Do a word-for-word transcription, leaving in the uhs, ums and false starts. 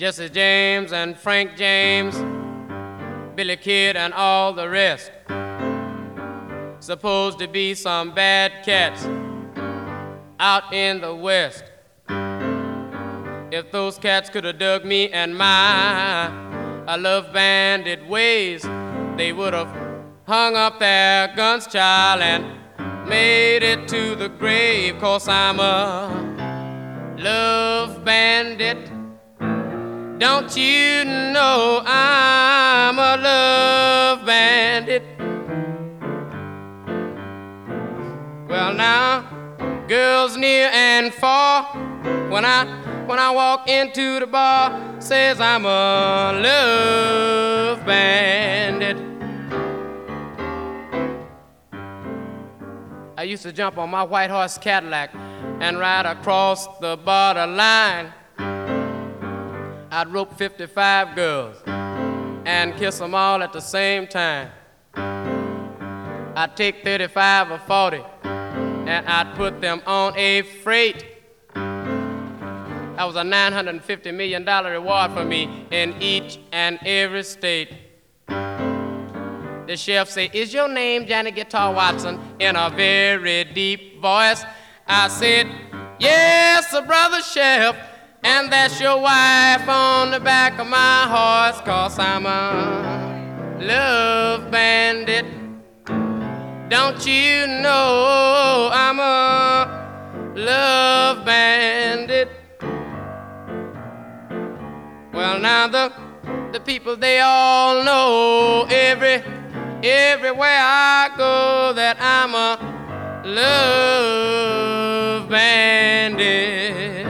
Jesse James and Frank James, Billy Kid and all the rest. Supposed to be some bad cats out in the West. If those cats could have dug me and my I love bandit ways, they would have hung up their guns, child, and made it to the grave. 'Cause I'm a love bandit. Don't you know I'm a love bandit? Well now, girls near and far, when I when I walk into the bar, says I'm a love bandit. I used to jump on my white horse Cadillac and ride across the borderline. I'd rope fifty-five girls and kiss them all at the same time. I'd take thirty-five or forty and I'd put them on a freight. That was a nine hundred fifty million dollars reward for me in each and every state. The sheriff say, "Is your name Johnny Guitar Watson?" in a very deep voice. I said, "Yes, sir, brother sheriff, and that's your wife on the back of my horse, 'cause I'm a love bandit. Don't you know I'm a love bandit?" Well, now the, the people, they all know every, everywhere I go that I'm a love bandit.